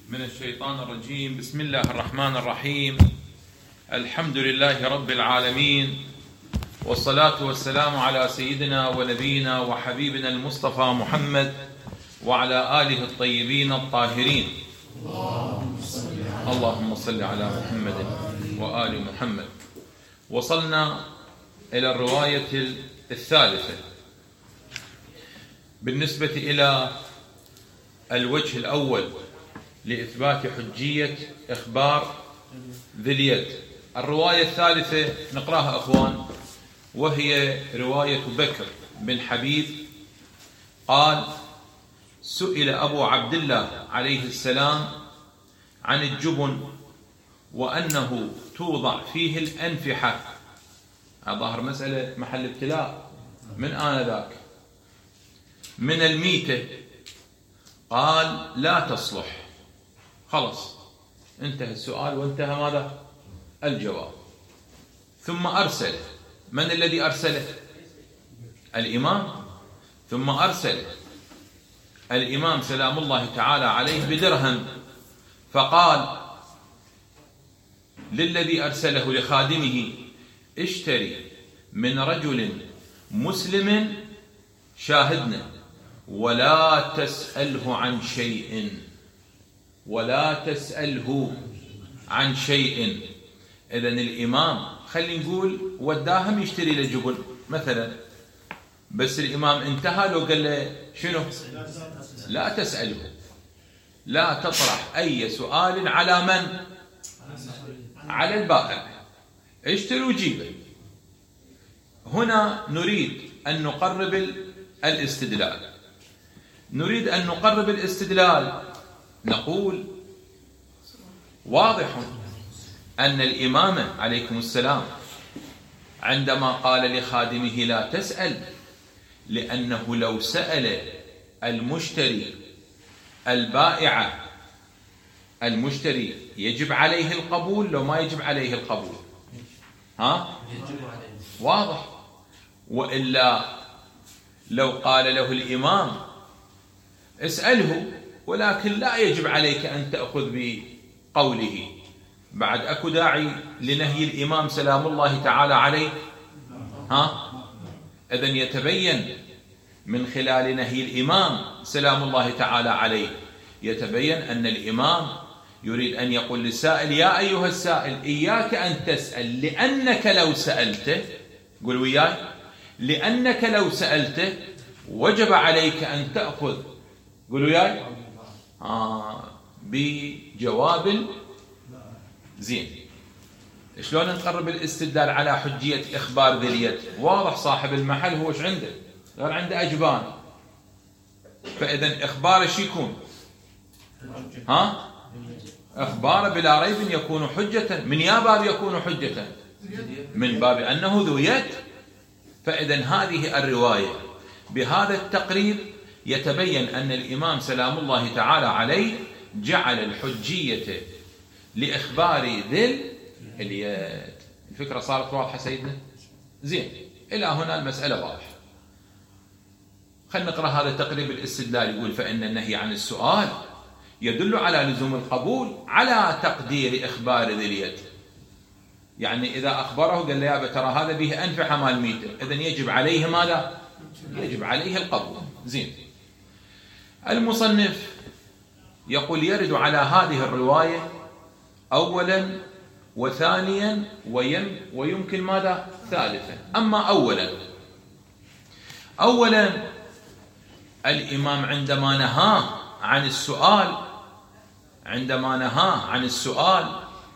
من الشيطان الرجيم. بسم الله الرحمن الرحيم. الحمد لله رب العالمين، والصلاة والسلام على سيدنا ونبينا وحبيبنا المصطفى محمد وعلى آله الطيبين الطاهرين. اللهم صل على محمد وآل محمد. وصلنا إلى الرواية الثالثة بالنسبة إلى الوجه الأول لإثبات حجية إخبار ذي اليد. الرواية الثالثة نقراها أخوان، وهي رواية بكر بن حبيب قال: سئل أبو عبد الله عليه السلام عن الجبن وأنه توضع فيه الأنفحة. ظاهر مسألة محل ابتلاء من آنذاك من الميتة. قال: لا تصلح. خلص انتهى السؤال وانتهى ماذا؟ الجواب. ثم أرسل. من الذي أرسله؟ الإمام. ثم أرسل الإمام سلام الله تعالى عليه بدرهم، فقال للذي أرسله لخادمه: اشتري من رجل مسلم شاهدنا ولا تسأله عن شيء، ولا تسأله عن شيء. إذن الإمام خلي نقول وداهم يشتري لجبن مثلا، بس الإمام انتهى لو قال له شنو؟ لا تسأله، لا تطرح أي سؤال على من؟ على البائع. اشتري وجيبه. هنا نريد أن نقرب الاستدلال. نريد أن نقرب الاستدلال. نقول: واضح أن الإمام عليكم السلام عندما قال لخادمه لا تسأل، لأنه لو سأل المشتري البائع، المشتري يجب عليه القبول لو ما يجب عليه القبول؟ واضح. وإلا لو قال له الإمام اسأله ولكن لا يجب عليك أن تأخذ بقوله، بعد أكو داعي لنهي الإمام سلام الله تعالى عليه؟ إذن يتبين من خلال نهي الإمام سلام الله تعالى عليه، يتبين أن الإمام يريد أن يقول للسائل: يا أيها السائل إياك أن تسأل، لأنك لو سألته، قل وياي، لأنك لو سألته وجب عليك أن تأخذ، قل وياي، بجواب زين. شلون نقرب الاستدلال على حجية إخبار ذي اليد؟ واضح صاحب المحل هو ايش عنده؟ غير عنده أجبان. فإذا إخباره شو يكون؟ إخباره بلا ريب يكون حجة. من يا باب يكون حجة؟ من باب أنه ذو يد. فإذا هذه الرواية بهذا التقريب يتبين أن الإمام سلام الله تعالى عليه جعل الحجية لإخبار ذي اليد. الفكرة صارت واضحة سيدنا؟ زين، إلى هنا المسألة واضحة. خلينا نقرأ هذا تقريب الاستدلال. يقول: فإن النهي عن السؤال يدل على لزوم القبول على تقدير إخبار ذي اليد. يعني إذا أخبره قال له: يا ترى هذا به أنفحة مال ميتة، إذن يجب عليه ماذا؟ يجب عليه القبول. زين. المصنف يقول: يرد على هذه الرواية أولا وثانيا ويمكن ماذا؟ ثالثا. أما أولا الإمام عندما نهى عن السؤال،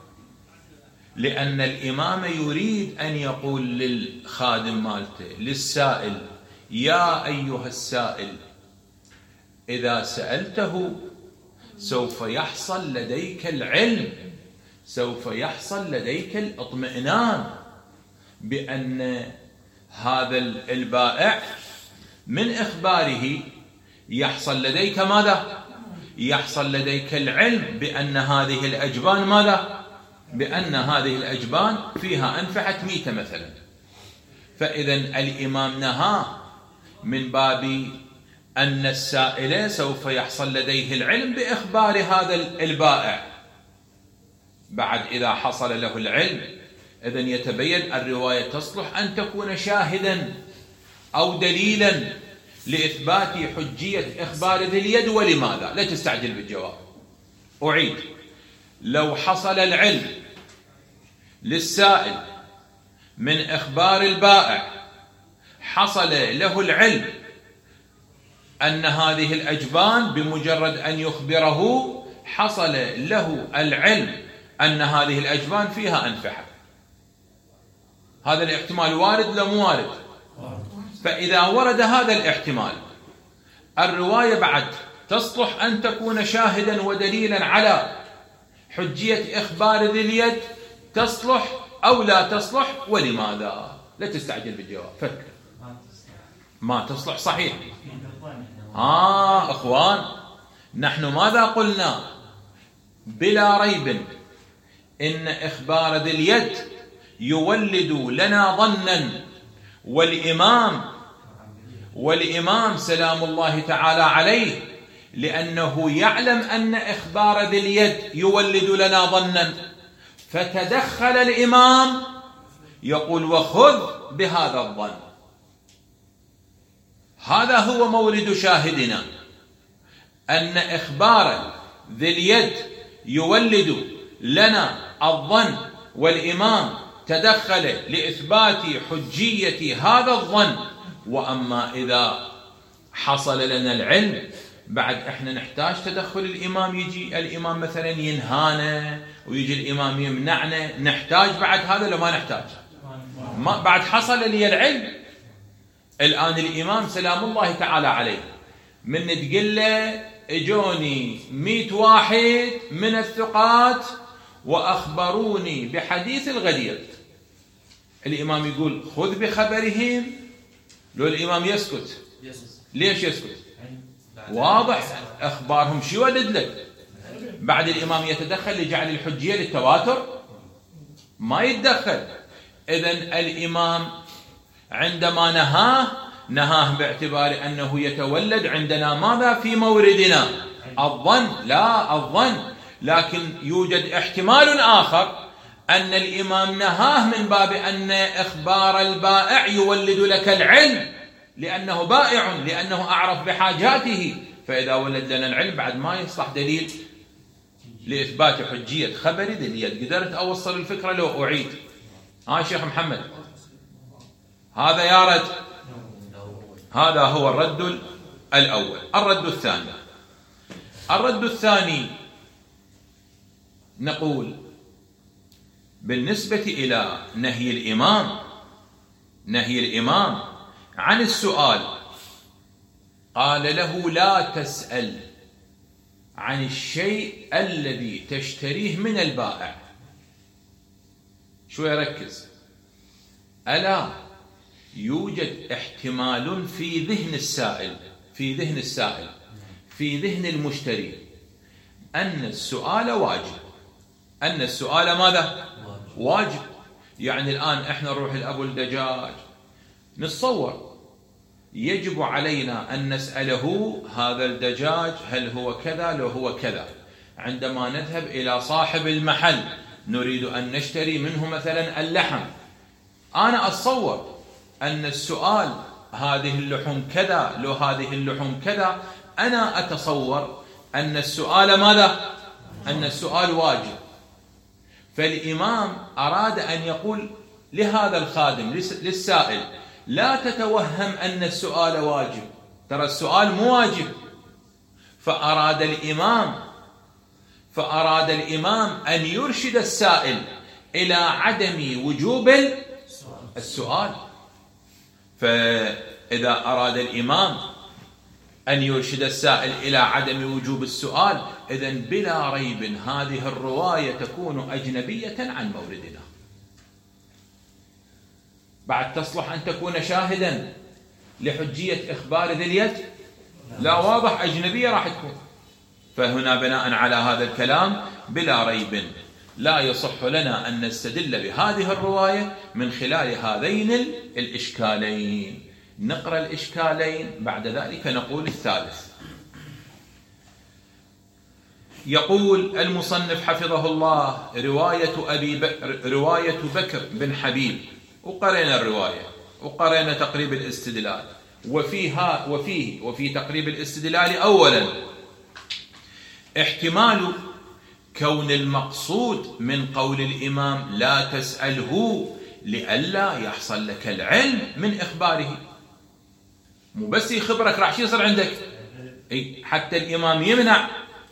لأن الإمام يريد أن يقول للخادم مالته للسائل: يا أيها السائل إذا سألته سوف يحصل لديك العلم، سوف يحصل لديك الاطمئنان بأن هذا البائع من إخباره يحصل لديك ماذا؟ يحصل لديك العلم بأن هذه الأجبان ماذا؟ بأن هذه الأجبان فيها أنفحة ميتة مثلا. فإذا الإمام نهى من باب أن السائل سوف يحصل لديه العلم بإخبار هذا البائع. بعد إذا حصل له العلم إذن يتبين الرواية تصلح أن تكون شاهدا أو دليلا لإثبات حجية إخبار ذي اليد. ولماذا؟ لا تستعجل بالجواب، أعيد. لو حصل العلم للسائل من إخبار البائع، حصل له العلم أن هذه الأجبان بمجرد أن يخبره حصل له العلم أن هذه الأجبان فيها أنفحة. هذا الاحتمال وارد ولا مو وارد؟ فإذا ورد هذا الاحتمال، الرواية بعد تصلح أن تكون شاهدا ودليلا على حجية إخبار ذي اليد، تصلح أو لا تصلح. ولماذا؟ لا تستعجل بالجواب، فكر. ما تصلح، صحيح. أخوان، نحن ماذا قلنا؟ بلا ريب إن إخبار ذي اليد يولد لنا ظنا، والإمام سلام الله تعالى عليه لأنه يعلم أن إخبار ذي اليد يولد لنا ظنا، فتدخل الإمام يقول وخذ بهذا الظن. هذا هو مورد شاهدنا، أن إخبار ذي اليد يولد لنا الظن، والإمام تدخل لإثبات حجية هذا الظن. وأما إذا حصل لنا العلم بعد إحنا نحتاج تدخل الإمام، يجي الإمام مثلا ينهانا ويجي الإمام يمنعنا، نحتاج بعد هذا لو ما نحتاج؟ ما بعد حصل لي العلم. الآن الإمام سلام الله تعالى عليه من تقول له اجوني 100 واحد من الثقات وأخبروني بحديث الغدير، الإمام يقول خذ بخبرهم، لو الإمام يسكت. ليش يسكت؟ واضح أخبارهم شو يولد لك. بعد الإمام يتدخل لجعل الحجية للتواتر؟ ما يتدخل. إذن الإمام عندما نهاه باعتبار أنه يتولد عندنا ماذا في موردنا؟ الظن. لا الظن، لكن يوجد احتمال آخر أن الإمام نهاه من باب أن إخبار البائع يولد لك العلم، لأنه بائع، لأنه أعرف بحاجاته. فإذا ولد لنا العلم بعد ما يصلح دليل لإثبات حجية خبر ذي اليد. قدرت أوصل الفكرة لو أعيد؟ شيخ محمد، هذا يا رد. هذا هو الرد الأول. الرد الثاني نقول بالنسبة إلى نهي الإمام عن السؤال، قال له لا تسأل عن الشيء الذي تشتريه من البائع. شو يركز؟ ألا يوجد احتمال في ذهن السائل في ذهن المشتري أن السؤال ماذا؟ واجب. يعني الآن احنا نروح لأبو الدجاج نتصور يجب علينا أن نسأله هذا الدجاج هل هو كذا لو هو كذا. عندما نذهب إلى صاحب المحل نريد أن نشتري منه مثلا اللحم، أنا أتصور أن السؤال هذه اللحوم كذا لو هذه اللحوم كذا، أنا أتصور أن السؤال ماذا؟ أن السؤال واجب. فالإمام أراد أن يقول لهذا الخادم للسائل لا تتوهم أن السؤال واجب، ترى السؤال مو واجب. فأراد الإمام أن يرشد السائل إلى عدم وجوب السؤال. فإذا أراد الإمام أن يرشد السائل إلى عدم وجوب السؤال، إذن بلا ريب هذه الرواية تكون أجنبية عن موردنا. بعد تصلح أن تكون شاهدا لحجية إخبار ذي اليد؟ لا، واضح أجنبية راح تكون. فهنا بناء على هذا الكلام بلا ريب لا يصح لنا أن نستدل بهذه الرواية من خلال هذين الإشكالين. نقرأ الإشكالين بعد ذلك نقول الثالث. يقول المصنف حفظه الله: رواية بكر بن حبيب، وقرأنا الرواية وقرأنا تقريب الاستدلال. وفي تقريب الاستدلال أولا احتمال كون المقصود من قول الإمام لا تسأله لئلا يحصل لك العلم من إخباره. مو بس يخبرك راح شو يصير عندك، حتى الإمام يمنع.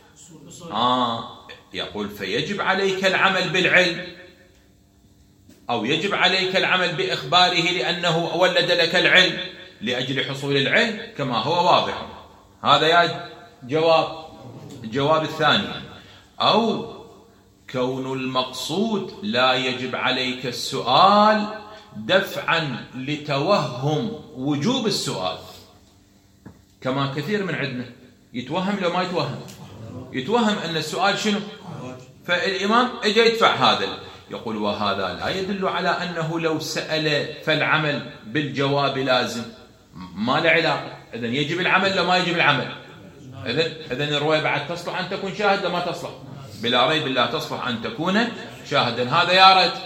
يقول فيجب عليك العمل بالعلم، أو يجب عليك العمل بإخباره لأنه ولد لك العلم لأجل حصول العلم كما هو واضح. هذا يا الجواب الثاني. أو كون المقصود لا يجب عليك السؤال دفعا لتوهم وجوب السؤال، كما كثير من عندنا يتوهم لو ما يتوهم أن السؤال شنو، فالإمام اجى يدفع هذا. يقول وهذا لا يدل على أنه لو سأل فالعمل بالجواب لازم، ما له علاقة. إذن يجب العمل لو ما يجب العمل. إذن الرواية بعد تصلح أن تكون شاهد لما تصلح، بلا ريب الله تصلح أن تكون شاهدا. هذا يا رد.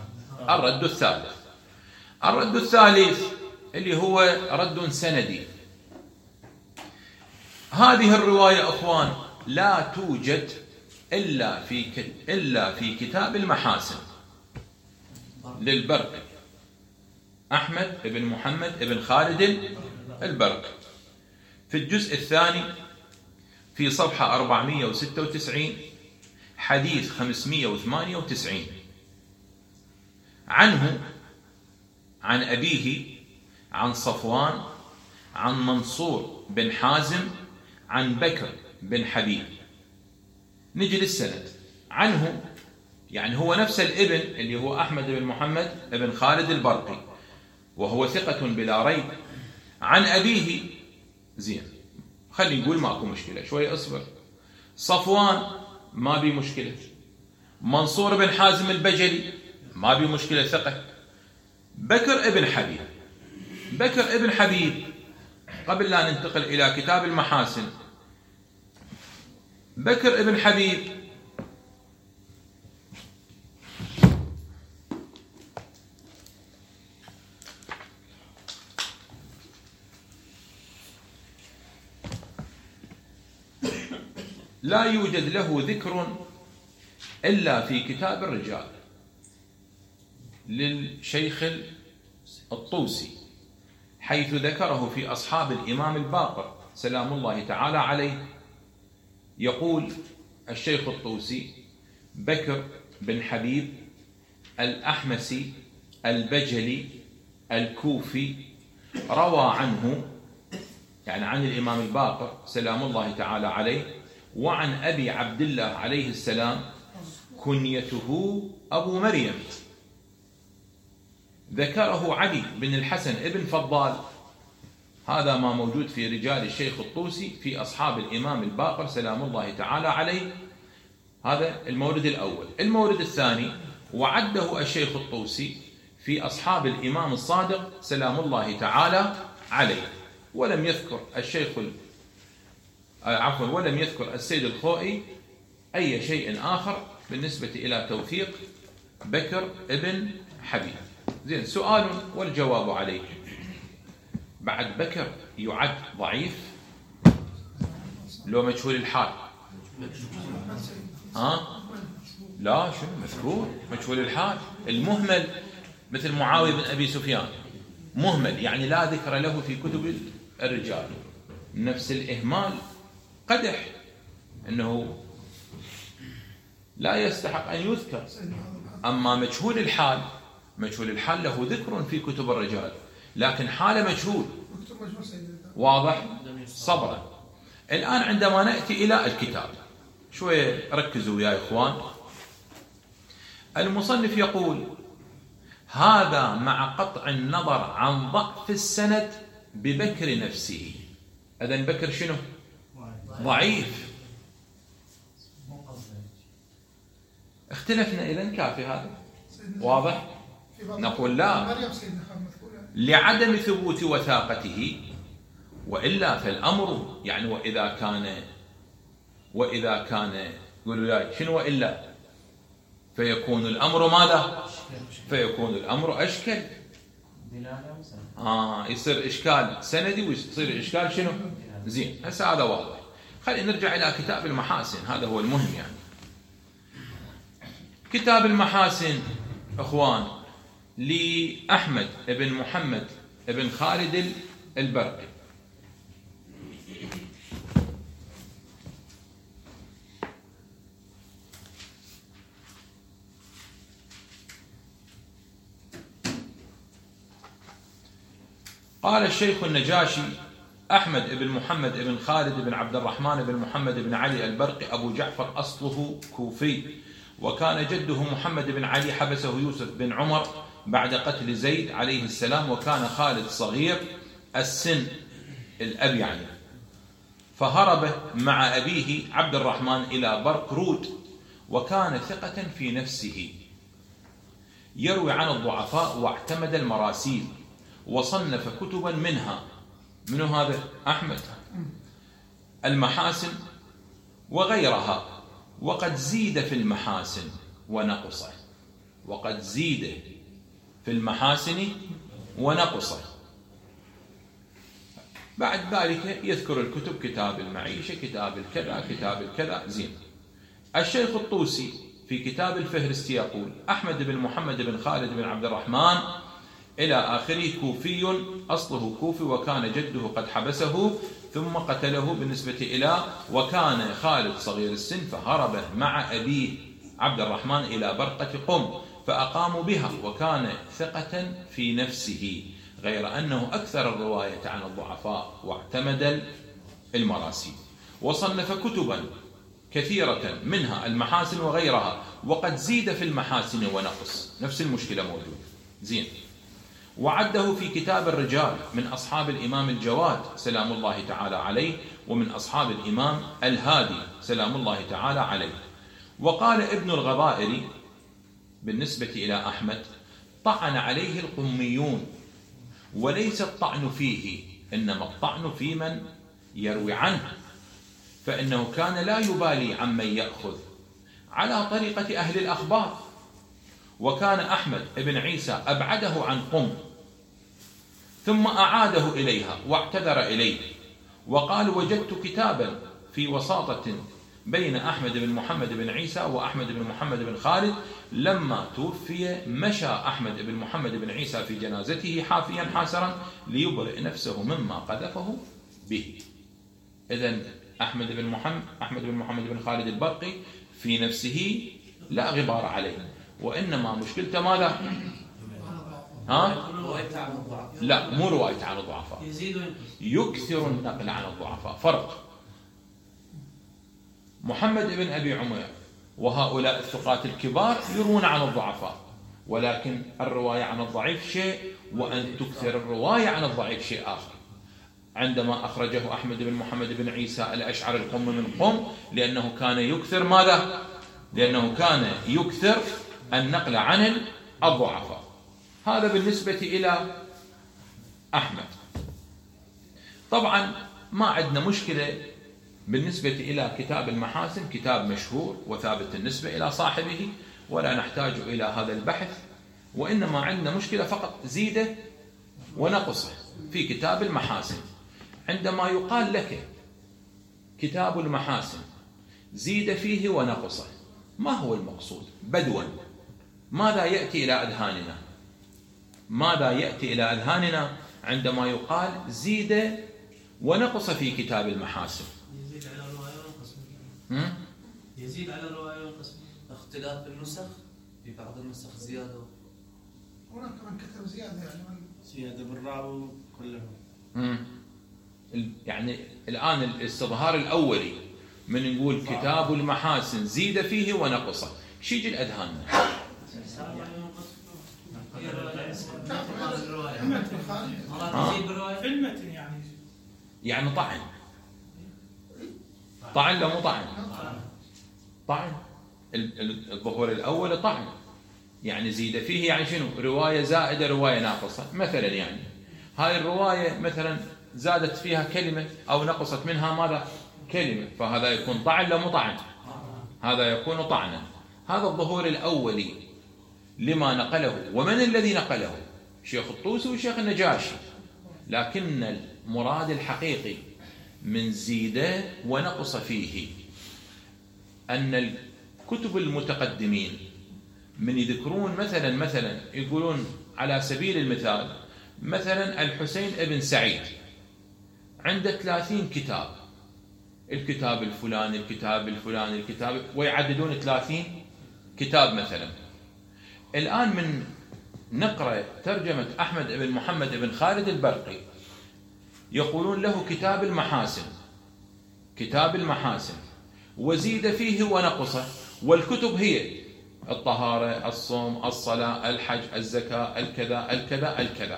الرد الثالث اللي هو رد سندي. هذه الرواية أخوان لا توجد إلا في كتاب المحاسن للبرقي، أحمد بن محمد بن خالد البرقي، في الجزء الثاني في صفحة 496 حديث 598 عنه عن أبيه عن صفوان عن منصور بن حازم عن بكر بن حبيب. نجي للسند عنه، يعني هو نفس الابن اللي هو أحمد بن محمد بن خالد البرقي، وهو ثقة بلا ريب. عن أبيه زين، خلي نقول ماكو مشكلة، شوية اصبر. صفوان ما بي مشكلة، منصور بن حازم البجلي ما بي مشكلة، ثقة. بكر ابن حبيب قبل لا ننتقل إلى كتاب المحاسن، بكر ابن حبيب لا يوجد له ذكر إلا في كتاب الرجال للشيخ الطوسي، حيث ذكره في أصحاب الإمام الباقر سلام الله تعالى عليه. يقول الشيخ الطوسي: بكر بن حبيب الأحمسي البجلي الكوفي روى عنه، يعني عن الإمام الباقر سلام الله تعالى عليه، وعن أبي عبد الله عليه السلام كنيته أبو مريم، ذكره علي بن الحسن ابن فضال. هذا ما موجود في رجال الشيخ الطوسي في أصحاب الإمام الباقر سلام الله تعالى عليه. هذا المورد الأول. المورد الثاني وعده الشيخ الطوسي في أصحاب الإمام الصادق سلام الله تعالى عليه، ولم يذكر ولم يذكر السيد الخوئي أي شيء آخر بالنسبة إلى توثيق بكر ابن حبيب. زين، سؤال والجواب عليه. بعد بكر يعد ضعيف لو مجهول الحال؟ لا، شنو مذكور مجهول الحال، المهمل، مثل معاوية بن أبي سفيان مهمل، يعني لا ذكر له في كتب الرجال. نفس الإهمال قدح، أنه لا يستحق أن يذكر. أما مجهول الحال له ذكر في كتب الرجال، لكن حال مجهول. واضح؟ صبرا. الآن عندما نأتي إلى الكتاب، شوية ركزوا يا إخوان. المصنف يقول: هذا مع قطع النظر عن ضعف السند ببكر نفسه. إذن بكر شنو؟ ضعيف. اختلفنا إذن كافي هذا؟ واضح؟ نقول لا. لعدم ثبوت وثاقته، وإلا فالأمر يعني وإذا كان يقولوا لا شنو وإلا فيكون الأمر ماذا؟ فيكون الأمر أشكل. يصير إشكال سندي ويصير إشكال شنو؟ زين، هسه هذا واضح. خلينا نرجع إلى كتاب المحاسن، هذا هو المهم يعني. كتاب المحاسن إخوان لأحمد بن محمد بن خالد البرقي. قال الشيخ النجاشي: أحمد بن محمد بن خالد بن عبد الرحمن بن محمد بن علي البرقي أبو جعفر أصله كوفي، وكان جده محمد بن علي حبسه يوسف بن عمر بعد قتل زيد عليه السلام، وكان خالد صغير السن الأب يعني، فهرب مع أبيه عبد الرحمن إلى برقرود، وكان ثقة في نفسه يروي عن الضعفاء واعتمد المراسيل، وصنف كتبا منها من هذا أحمد المحاسن وغيرها، وقد زيد في المحاسن ونقص، وقد زيد في المحاسن ونقص. بعد ذلك يذكر الكتب: كتاب المعيشة، كتاب الكذا، كتاب الكذا. زين. الشيخ الطوسي في كتاب الفهرست يقول: أحمد بن محمد بن خالد بن عبد الرحمن إلى آخره كوفي أصله كوفي، وكان جده قد حبسه ثم قتله بالنسبة إلى، وكان خالد صغير السن فهرب مع أبيه عبد الرحمن إلى برقة قم فأقاموا بها، وكان ثقة في نفسه، غير أنه أكثر الرواية عن الضعفاء واعتمد المراسيل، وصنف كتبا كثيرة منها المحاسن وغيرها، وقد زيد في المحاسن ونقص، نفس المشكلة موجودة. زين. وعده في كتاب الرجال من أصحاب الإمام الجواد سلام الله تعالى عليه، ومن أصحاب الإمام الهادي سلام الله تعالى عليه. وقال ابن الغضائري بالنسبة إلى أحمد: طعن عليه القميون، وليس الطعن فيه، إنما الطعن في من يروي عنه، فإنه كان لا يبالي عمن يأخذ على طريقة أهل الأخبار. وكان أحمد بن عيسى أبعده عن قم ثم أعاده إليها واعتذر إليه، وقال: وجدت كتابا في وساطة بين أحمد بن محمد بن عيسى وأحمد بن محمد بن خالد، لما توفي مشى أحمد بن محمد بن عيسى في جنازته حافيا حاسرا ليبرئ نفسه مما قذفه به. إذن أحمد بن محمد بن خالد البرقي في نفسه لا غبار عليه، وإنما مشكلته ماذا؟ لا، مو رواية عن الضعفاء، يكثر النقل عن الضعفاء. فرق. محمد بن أبي عمير وهؤلاء الثقات الكبار يروون عن الضعفاء، ولكن الرواية عن الضعيف شيء، وأن تكثر الرواية عن الضعيف شيء آخر. عندما أخرجه أحمد بن محمد بن عيسى الأشعر القم من قم، لأنه كان يكثر ماذا؟ لأنه كان يكثر النقل عن الضعفاء. هذا بالنسبة إلى أحمد. طبعا ما عندنا مشكلة بالنسبة إلى كتاب المحاسن، كتاب مشهور وثابت النسبة إلى صاحبه، ولا نحتاج إلى هذا البحث، وإنما عندنا مشكلة فقط زيده ونقصه في كتاب المحاسن. عندما يقال لك كتاب المحاسن زيد فيه ونقصه، ما هو المقصود بدوا؟ ماذا يأتي إلى أذهاننا؟ ماذا يأتي إلى أذهاننا عندما يقال زيد ونقص في كتاب المحاسن؟ يزيد على الرواية والقسم. يزيد على الرواية والقسم. اختلاف بالنسخ، في بعض النسخ زيادة، هناك من كتب زيادة، يعني زيادة بالراوي كلهم. يعني الآن الاستظهار الأولي من نقول كتاب المحاسن زيد فيه ونقص، شو يجي الأذهان؟ يعني طعن لو مو طعن، الظهور الأول طعن، يعني زيد فيه يعني شنو؟ رواية زائدة رواية ناقصة. مثلا يعني هاي الرواية مثلا زادت فيها كلمة أو نقصت منها ماذا؟ كلمة، فهذا يكون طعن لو مو طعن؟ هذا يكون طعنا. هذا الظهور الأولي لما نقله. ومن الذي نقله؟ شيخ الطوسي وشيخ النجاشي. لكن المراد الحقيقي من زيد ونقص فيه أن الكتب المتقدمين من يذكرون مثلا يقولون على سبيل المثال مثلا الحسين ابن سعيد عنده 30 كتاب، الكتاب الفلاني الكتاب الفلاني الكتاب، ويعددون 30 كتاب مثلا. الآن من نقرأ ترجمة أحمد بن محمد بن خالد البرقي يقولون له كتاب المحاسن، كتاب المحاسن، وزيد فيه ونقصه، والكتب هي الطهارة، الصوم، الصلاة، الحج، الزكاة، الكذا الكذا الكذا.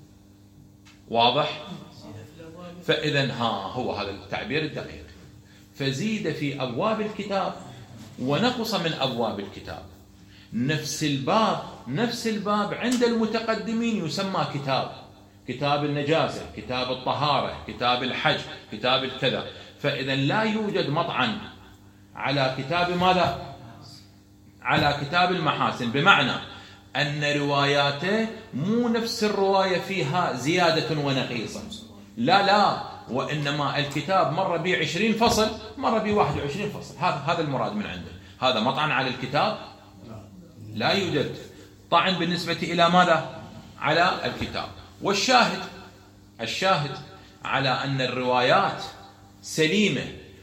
واضح؟ فإذا هو هذا التعبير الدقيق. فزيد في أبواب الكتاب ونقص من أبواب الكتاب. نفس الباب عند المتقدمين يسمى كتاب النجاسة، كتاب الطهارة، كتاب الحج، كتاب الكذا. فإذا لا يوجد مطعن على كتاب ماذا؟ على كتاب المحاسن، بمعنى أن رواياته مو نفس الرواية فيها زيادة ونقيصة، لا، وإنما الكتاب مر به 20 فصل، مر به 21 فصل. هذا المراد من عنده. هذا مطعن على الكتاب؟ لا يوجد طعن بالنسبة إلى ماذا؟ على الكتاب. والشاهد على أن الروايات سليمة،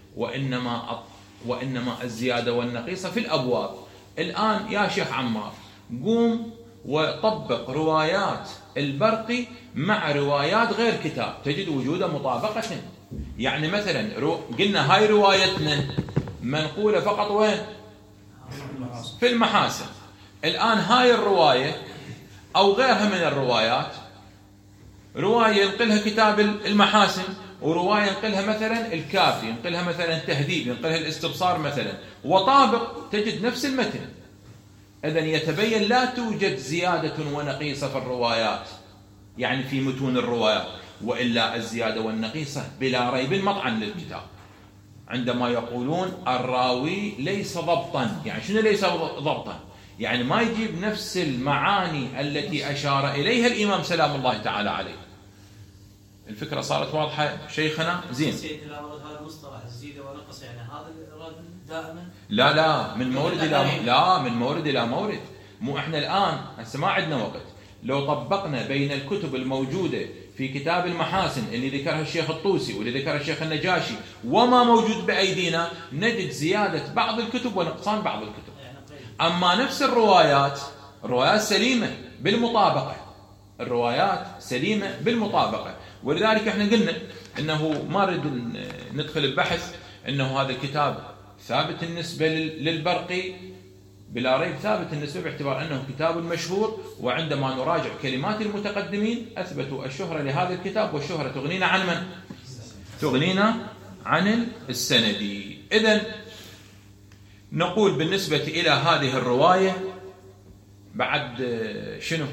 وإنما الزيادة والنقيصة في الأبواب. الآن يا شيخ عمار قوم وطبق روايات البرقي مع روايات غير كتاب، تجد وجود مطابقة. يعني مثلا قلنا هاي روايتنا منقولة فقط وين؟ في المحاسن. الآن هاي الرواية أو غيرها من الروايات، رواية ينقلها كتاب المحاسن، ورواية ينقلها مثلا الكافي، ينقلها مثلا التهذيب، ينقلها الاستبصار مثلا، وطابق تجد نفس المتن. إذن يتبين لا توجد زيادة ونقيصة في الروايات، يعني في متون الروايات، وإلا الزيادة والنقيصة بلا ريب مطعن للكتاب. عندما يقولون الراوي ليس ضبطا، يعني شنو ليس ضبطا؟ يعني ما يجيب نفس المعاني التي أشار إليها الإمام سلام الله تعالى عليه. الفكرة صارت واضحة شيخنا؟ زين. هذا المصطلح الزيادة ونقص، يعني هذا الإرادة دائما؟ لا، من مورد إلى مورد. مو احنا الآن هسه ما عندنا وقت. لو طبقنا بين الكتب الموجودة في كتاب المحاسن اللي ذكرها الشيخ الطوسي واللي ذكرها الشيخ النجاشي وما موجود بأيدينا، نجد زيادة بعض الكتب ونقصان بعض الكتب. أما نفس الروايات سليمة بالمطابقة، الروايات سليمة بالمطابقة. ولذلك احنا قلنا انه ما نريد ندخل البحث انه هذا الكتاب ثابت النسبة للبرقي، بلا ريب ثابت النسبة باعتبار انه كتاب مشهور. وعندما نراجع كلمات المتقدمين اثبتوا الشهرة لهذا الكتاب، والشهرة تغنينا عن من؟ تغنينا عن السندي. اذن نقول بالنسبة إلى هذه الرواية بعد شنو؟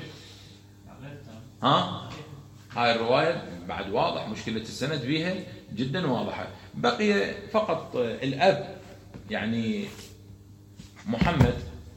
هاي الرواية بعد واضح مشكلة السند بيها جدا واضحة. بقي فقط الأب، يعني محمد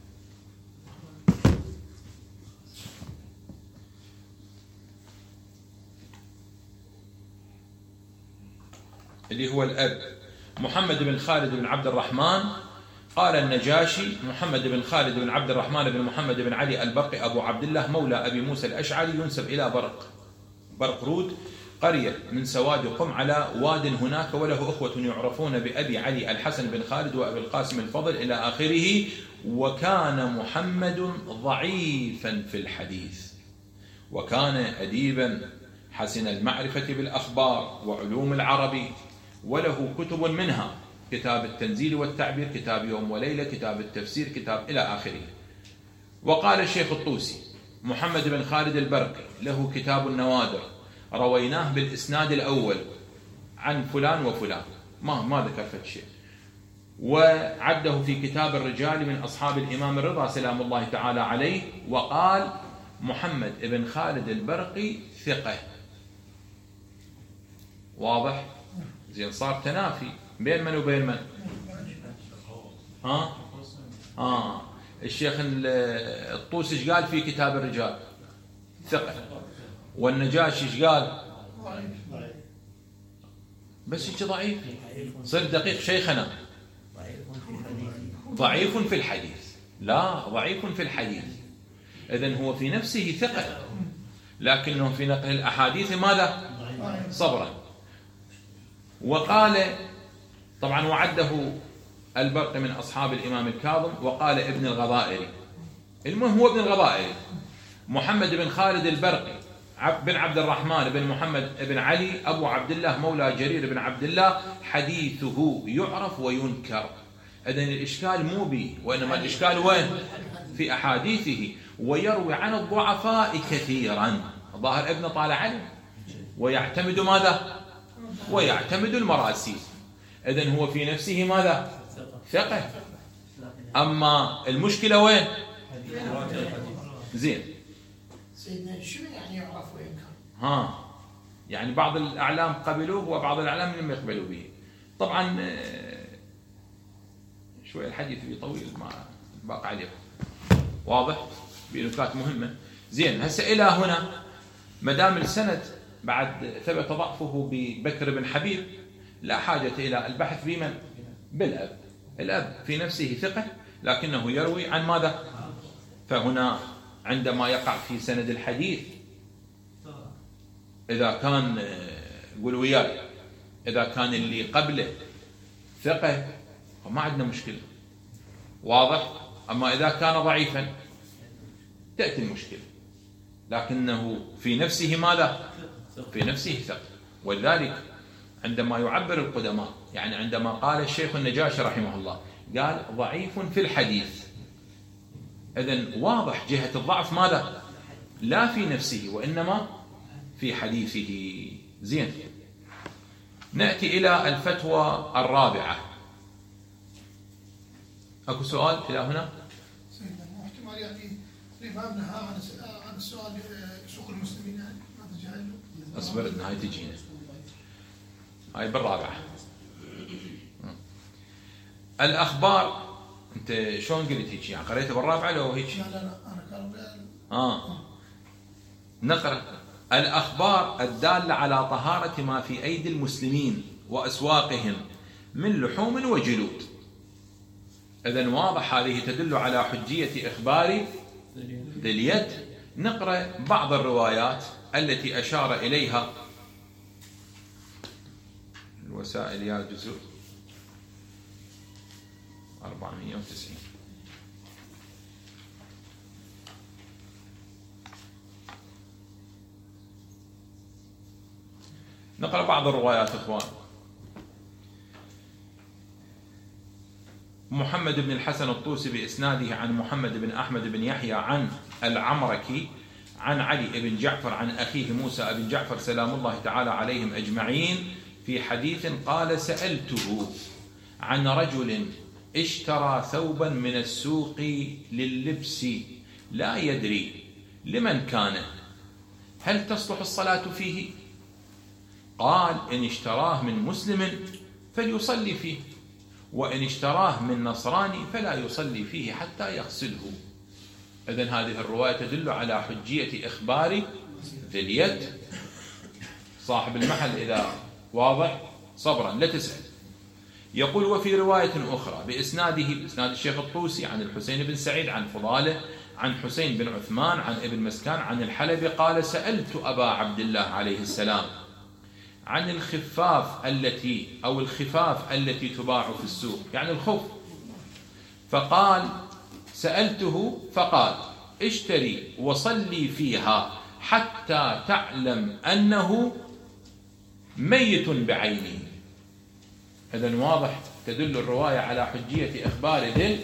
اللي هو الأب محمد بن خالد بن عبد الرحمن. قال النجاشي محمد بن خالد بن عبد الرحمن بن محمد بن علي البرقي أبو عبد الله مولى أبي موسى الأشعري، ينسب إلى برقرود، قرية من سواد قم على واد هناك، وله أخوة يعرفون بأبي علي الحسن بن خالد وأبي القاسم الفضل إلى آخره. وكان محمد ضعيفا في الحديث، وكان أديبا حسن المعرفة بالأخبار وعلوم العربي، وله كتب منها كتاب التنزيل والتعبير، كتاب يوم وليلة، كتاب التفسير، كتاب إلى آخره. وقال الشيخ الطوسي محمد بن خالد البرقي له كتاب النوادر، رويناه بالإسناد الأول عن فلان وفلان، ما ذكر فد شيء. وعده في كتاب الرجال من أصحاب الإمام الرضا سلام الله تعالى عليه، وقال محمد بن خالد البرقي ثقة. واضح؟ زين، صار تنافي بين من وبين من؟ الشيخ الطوسي ايش قال في كتاب الرجال؟ ثقة. والنجاشي ايش قال؟ بس هيك ضعيف، صير دقيق شيخنا. ضعيف في الحديث، لا ضعيف في الحديث. إذن هو في نفسه ثقة، لكنه في نقل الأحاديث ماذا؟ صبرا. وقال طبعا وعده البرقي من أصحاب الإمام الكاظم، وقال ابن الغضائري، المهم هو ابن الغضائري محمد بن خالد البرقي بن عبد الرحمن بن محمد بن علي أبو عبد الله مولى جرير بن عبد الله، حديثه يعرف وينكر. إذن الإشكال مو بي، وإنما الإشكال وين؟ في أحاديثه. ويروي عن الضعفاء كثيرا، ظاهر ابن طالع عليه، ويعتمد ماذا؟ ويعتمد المراسيل. إذن هو في نفسه ماذا؟ ثقة. أما المشكلة وين؟ زين سيدنا شنو يعني يعرف وينكر؟ يعني بعض الأعلام قبلوه وبعض الأعلام لم يقبلوا به. طبعا شوية الحديث طويل ما باقي عليه، واضح؟ بنكات مهمة. زين، هسه إلى هنا ما دام السند بعد ثبت ضعفه ببكر بن حبيب، لا حاجة إلى البحث بمن؟ بالأب. الأب في نفسه ثقة، لكنه يروي عن ماذا؟ فهنا عندما يقع في سند الحديث، إذا كان قولوا وياي، إذا كان اللي قبله ثقة فما عندنا مشكلة، واضح؟ أما إذا كان ضعيفا تأتي المشكلة، لكنه في نفسه ماذا؟ في نفسه ثقة. ولذلك عندما يعبر القدماء، يعني عندما قال الشيخ النجاشي رحمه الله قال ضعيف في الحديث، إذن واضح جهة الضعف ماذا؟ لا في نفسه وإنما في حديثه. زين، نأتي إلى الفتوى الرابعة. أكو سؤال إلى هنا؟ سيدنا احتمال يعني الإمام نهى عن السؤال سوق المسلمين، يعني ما تجاهله. أصبر إن هاي تجينا، هاي بالرابعة. الأخبار أنت شلون قلت هيك؟ يعني قريتها بالرابعة لو هيك؟ لا أنا كان نقرأ الأخبار الدالة على طهارة ما في أيدي المسلمين وأسواقهم من لحوم وجلود. إذن واضح هذه تدل على حجية إخبار ذي اليد. نقرأ بعض الروايات التي أشار إليها الوسائل يا جزء 490. نقرأ بعض الروايات إخوان. محمد بن الحسن الطوسي بإسناده عن محمد بن أحمد بن يحيى عن العمركي عن علي بن جعفر عن أخيه موسى بن جعفر سلام الله تعالى عليهم أجمعين في حديث قال سألته عن رجل اشترى ثوبا من السوق لللبس لا يدري لمن كان، هل تصلح الصلاة فيه؟ قال إن اشتراه من مسلم فليصلي فيه، وإن اشتراه من نصراني فلا يصلي فيه حتى يغسله. إذن هذه الرواية تدل على حجية إخبار ذي اليد صاحب المحل إذا واضح صبرا لا تسأل. يقول وفي رواية أخرى بإسناد الشيخ الطوسي عن الحسين بن سعيد عن فضاله عن حسين بن عثمان عن ابن مسكان عن الحلبي قال سألت أبا عبد الله عليه السلام عن الخفاف التي تباع في السوق، يعني الخف، فقال سألته فقال اشتري وصلي فيها حتى تعلم أنه ميت بعينه. إذن واضح تدل الرواية على حجية إخبار ذي.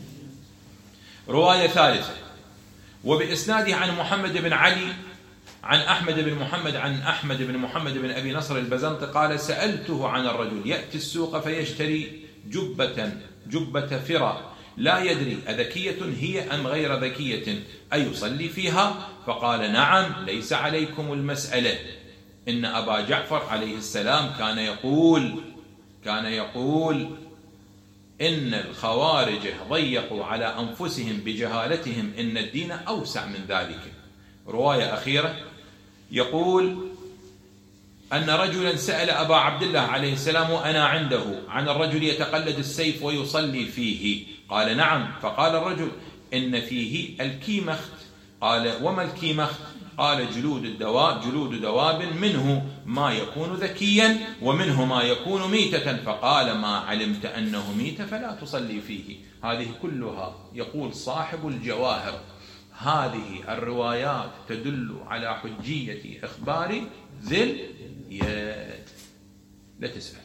رواية ثالثة وبإسناده عن محمد بن علي عن أحمد بن محمد عن أحمد بن محمد بن أبي نصر البزنطي قال سألته عن الرجل يأتي السوق فيشتري جبة فرا لا يدري أذكية هي أم غير ذكية أيصلي فيها؟ فقال نعم، ليس عليكم المسألة. إن أبا جعفر عليه السلام كان يقول إن الخوارج ضيقوا على أنفسهم بجهالتهم، إن الدين أوسع من ذلك. رواية أخيرة يقول أن رجلا سأل أبا عبد الله عليه السلام وأنا عنده عن الرجل يتقلد السيف ويصلي فيه، قال نعم. فقال الرجل إن فيه الكيمخت. قال وما الكيمخت؟ قال جلود دواب منه ما يكون ذكيا ومنه ما يكون ميتة. فقال ما علمت أنه ميت فلا تصلي فيه. هذه كلها يقول صاحب الجواهر هذه الروايات تدل على حجية إخبار ذي اليد. لا تسأل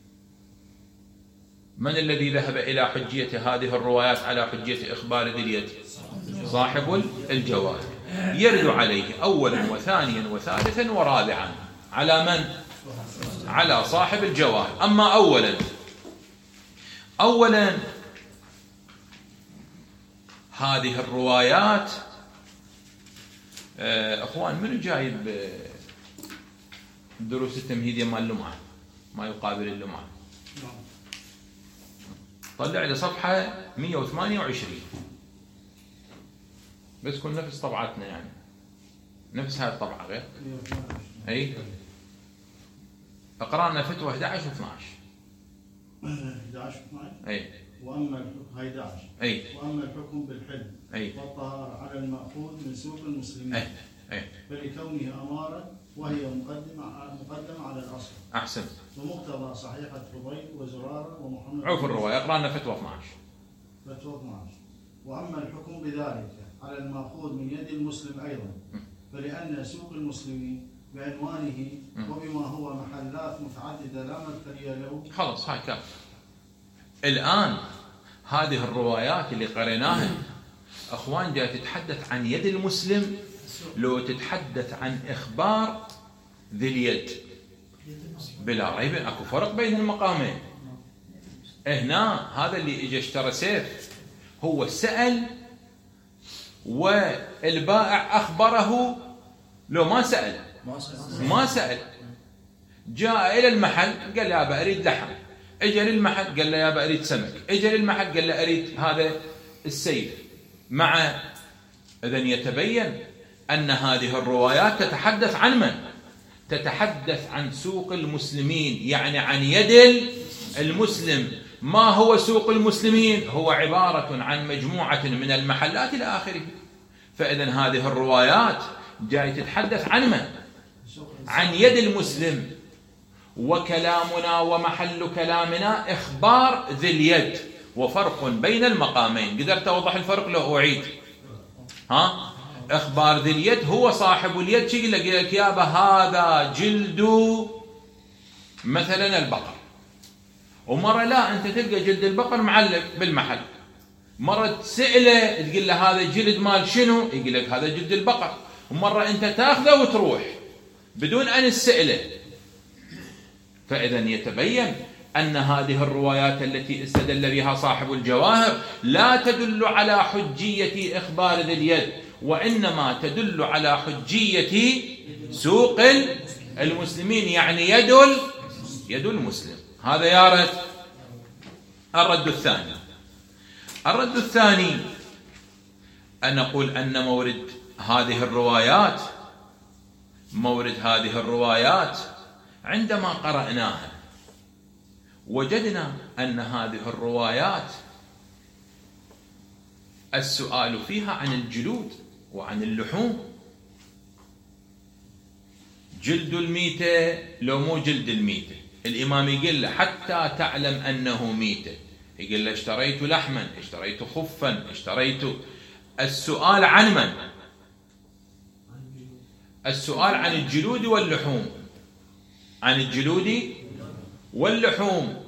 من الذي ذهب إلى حجية هذه الروايات على حجية إخبار ذي اليد؟ صاحب الجواهر. يرد عليه أولا وثانيا وثالثا ورابعا. على من؟ على صاحب الجواهر. أما أولا هذه الروايات أخوان منو جايب دروس التمهيدية مال اللمعة ما يقابل اللمعة؟ طلع لي صفحة 128 بس كن نفس طبعتنا، يعني نفس هاي الطبعة غير. أي اقرأ لنا فتوى 11 و 11 و12. أي وأما الحكم 11. أي وأما الحكم بالحل والطهارة على المأخوذ من سوق المسلمين فلكونه أمارة وهي مقدمة على الأصل. أحسن. ومقتضى صحيحة فضيل وزرارة ومحمد. عوف الرواية اقرأ لنا فتوى 12. فتوى 12. وأما الحكم بذلك على المأخوذ من يد المسلم أيضا فلأن سوق المسلمين بعنوانه وبما هو محلات متعددة لا مدخلية له. خلاص هاي كاف. الآن هذه الروايات اللي قريناها أخوان جاء تتحدث عن يد المسلم لو تتحدث عن إخبار ذي اليد بلا ريب أكو فرق بين المقامين. هنا هذا اللي اجى اشترى سيف هو سأل والبائع أخبره، لو ما سأل جاء إلى المحل قال له أبا أريد لحم، اجى للمحل قال له أبا أريد سمك، اجى للمحل قال له أريد هذا السيف. مع إذن يتبين أن هذه الروايات تتحدث عن من؟ تتحدث عن سوق المسلمين، يعني عن يد المسلم. ما هو سوق المسلمين؟ هو عبارة عن مجموعة من المحلات إلى آخره. فإذن هذه الروايات جاي تتحدث عن من؟ عن يد المسلم. وكلامنا ومحل كلامنا إخبار ذي اليد، وفرق بين المقامين. قدرت أوضح الفرق لو أعيد؟ إخبار ذي اليد هو صاحب اليد. شي يقول لك يابا هذا جلد مثلا البقر، ومرة لا أنت تلقى جلد البقر معلق بالمحل، مرة تسأله تقول له هذا جلد مال شنو؟ يقول لك هذا جلد البقر، ومرة أنت تأخذه وتروح بدون أن تسأله. فإذا يتبين أن هذه الروايات التي استدل بها صاحب الجواهر لا تدل على حجية إخبار ذي اليد، وإنما تدل على حجية سوق المسلمين، يعني يد المسلم. هذا يارد. الرد الثاني أن نقول أن مورد هذه الروايات عندما قرأناها وجدنا أن هذه الروايات السؤال فيها عن الجلود وعن اللحوم. جلد الميتة لو مو جلد الميتة، الإمام يقول له حتى تعلم أنه ميتة، يقول له اشتريت لحما، اشتريت خفا، اشتريت. السؤال عن من؟ السؤال عن الجلود واللحوم، عن الجلود واللحوم.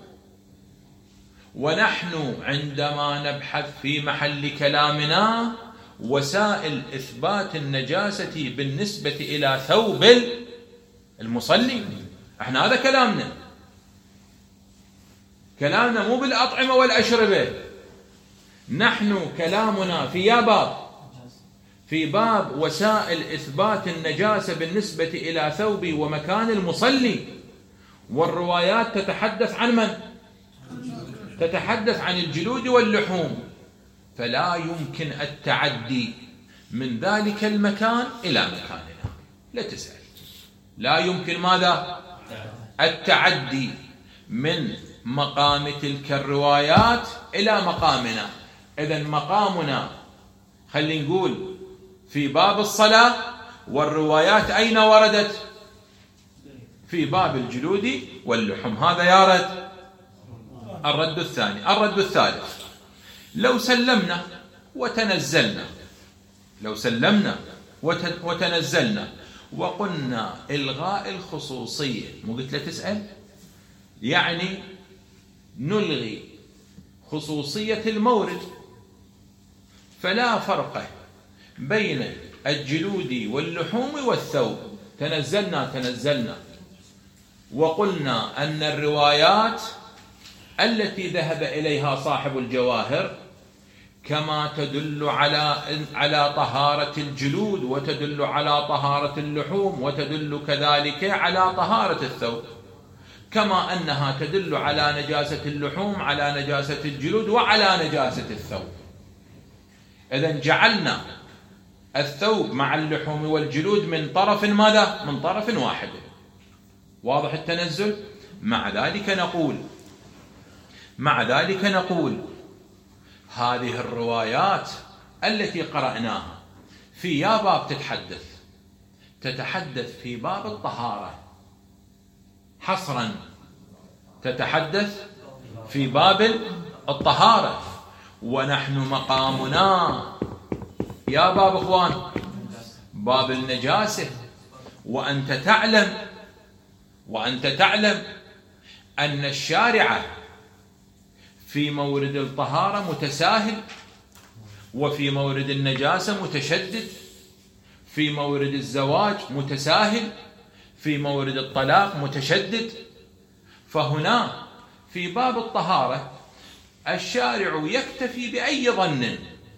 ونحن عندما نبحث في محل كلامنا وسائل إثبات النجاسة بالنسبة إلى ثوب المصلي، احنا هذا كلامنا. كلامنا مو بالأطعمة والأشربة، نحن كلامنا في يا باب، في باب وسائل إثبات النجاسة بالنسبة إلى ثوب ومكان المصلي. والروايات تتحدث عن من؟ تتحدث عن الجلود واللحوم، فلا يمكن التعدي من ذلك المكان إلى مكاننا. لا تسأل، لا يمكن ماذا؟ التعدي من مقام تلك الروايات إلى مقامنا. إذن مقامنا خلينا نقول في باب الصلاة، والروايات أين وردت؟ في باب الجلود واللحم. هذا يرد. الرد الثاني. الرد الثالث: لو سلمنا وتنزلنا، لو سلمنا وتنزلنا وقلنا إلغاء الخصوصية، مو قلت له تسأل؟ يعني نلغي خصوصية المورد، فلا فرق بين الجلود واللحوم والثوب. تنزلنا وقلنا أن الروايات التي ذهب إليها صاحب الجواهر كما تدل على طهارة الجلود، وتدل على طهارة اللحوم، وتدل كذلك على طهارة الثوب، كما أنها تدل على نجاسة اللحوم، على نجاسة الجلود، وعلى نجاسة الثوب. إذن جعلنا الثوب مع اللحوم والجلود من طرف ماذا؟ من طرف واحد. واضح التنزل؟ مع ذلك نقول هذه الروايات التي قرأناها في يا باب تتحدث في باب الطهارة حصرا، تتحدث في باب الطهارة، ونحن مقامنا يا باب اخوان باب النجاسة. وأنت تعلم أن الشارع في مورد الطهارة متساهل، وفي مورد النجاسة متشدد، في مورد الزواج متساهل، في مورد الطلاق متشدد. فهنا في باب الطهارة الشارع يكتفي بأي ظن،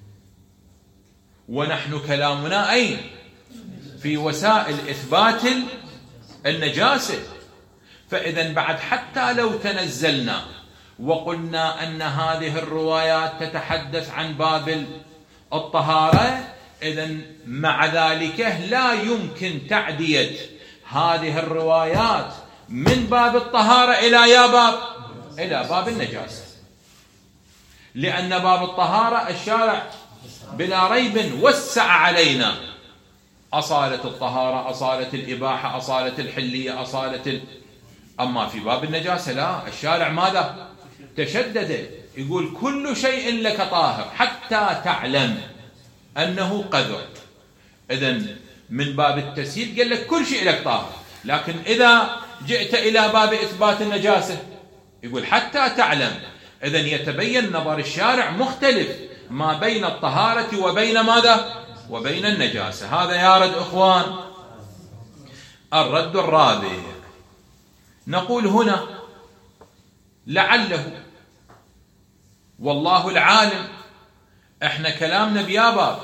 ونحن كلامنا أين؟ في وسائل إثبات النجاسة. فإذا بعد حتى لو تنزلنا وقلنا أن هذه الروايات تتحدث عن باب الطهارة، إذن مع ذلك لا يمكن تعدية هذه الروايات من باب الطهارة إلى باب النجاسة، لأن باب الطهارة الشارع بلا ريب وسع علينا أصالة الطهارة، أصالة الإباحة، أصالة الحلية، أما في باب النجاسة لا، الشارع ماذا؟ تشدد، يقول كل شيء لك طاهر حتى تعلم أنه قذر. إذن من باب التسيير قال لك كل شيء لك طاهر، لكن إذا جئت إلى باب إثبات النجاسة يقول حتى تعلم. إذن يتبين نظر الشارع مختلف ما بين الطهارة وبين ماذا؟ وبين النجاسة. هذا يارد أخوان. الرد الرابع: نقول هنا لعله، والله العالم، احنا كلامنا بيا باب،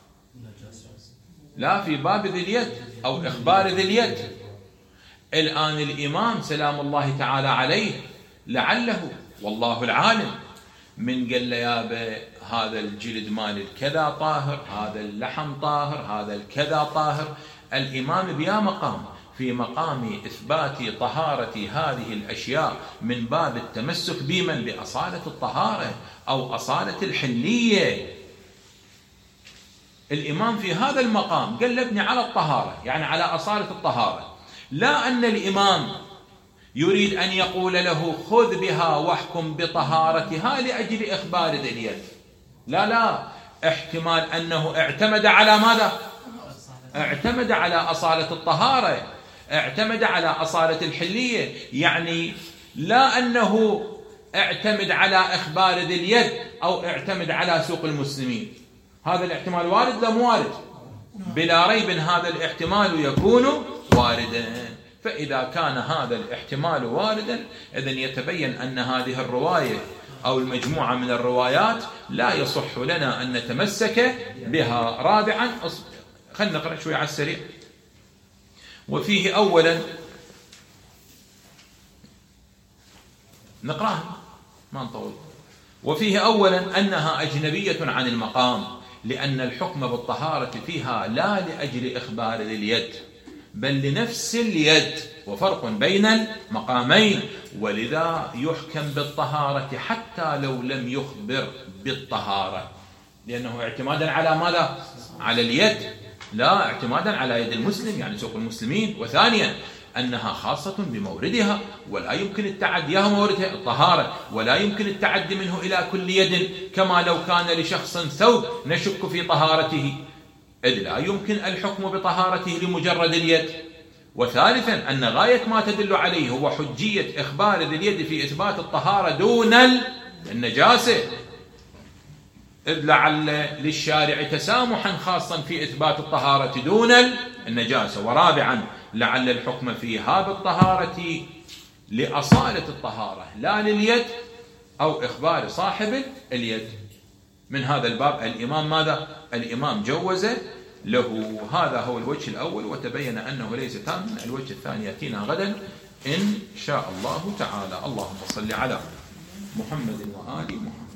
لا في باب ذي اليد أو إخبار ذي اليد. الآن الإمام سلام الله تعالى عليه لعله والله العالم من قال له يابا هذا الجلد مال الكذا طاهر، هذا اللحم طاهر، هذا الكذا طاهر. الإمام بيا مقام، في مقام إثبات طهارة هذه الأشياء من باب التمسك بمن؟ بأصالة الطهارة أو أصالة الحلية. الإمام في هذا المقام قال ابني على الطهارة، يعني على أصالة الطهارة، لا أن الإمام يريد أن يقول له خذ بها واحكم بطهارتها لأجل إخبار ذي اليد. لا، احتمال أنه اعتمد على ماذا؟ اعتمد على أصالة الطهارة، اعتمد على أصالة الحلية، يعني لا أنه اعتمد على إخبار ذي اليد أو اعتمد على سوق المسلمين. هذا الاحتمال وارد لا مو وارد؟ بلا ريب هذا الاحتمال يكون واردا. فإذا كان هذا الاحتمال واردا إذن يتبين أن هذه الرواية أو المجموعة من الروايات لا يصح لنا أن نتمسك بها. رابعا، خلينا نقرأ شوي على السريع. وفيه أولا، نقرأها ما نطول. وفيه أولا أنها أجنبية عن المقام، لأن الحكم بالطهارة فيها لا لأجل إخبار اليد بل لنفس اليد، وفرق بين المقامين، ولذا يحكم بالطهارة حتى لو لم يخبر بالطهارة، لأنه اعتمادا على ماذا؟ على اليد، لا اعتمادا على يد المسلم يعني سوق المسلمين. وثانيا أنها خاصة بموردها، ولا يمكن التعدي، موردها الطهارة، ولا يمكن التعدي منه إلى كل يد، كما لو كان لشخص ثوب نشك في طهارته، إذ لا يمكن الحكم بطهارته لمجرد اليد. وثالثا أن غاية ما تدل عليه هو حجية إخبار ذي اليد في إثبات الطهارة دون النجاسة، إذ لعل للشارع تسامحا خاصا في إثبات الطهارة دون النجاسة. ورابعا لعل الحكم فيها بالطهارة لأصالة الطهارة لا لليد أو إخبار صاحب اليد. من هذا الباب الإمام ماذا؟ الإمام جوز له. هذا هو الوجه الأول، وتبين أنه ليس تاما. الوجه الثاني يأتينا غدا إن شاء الله تعالى. اللهم صل على محمد وآل محمد.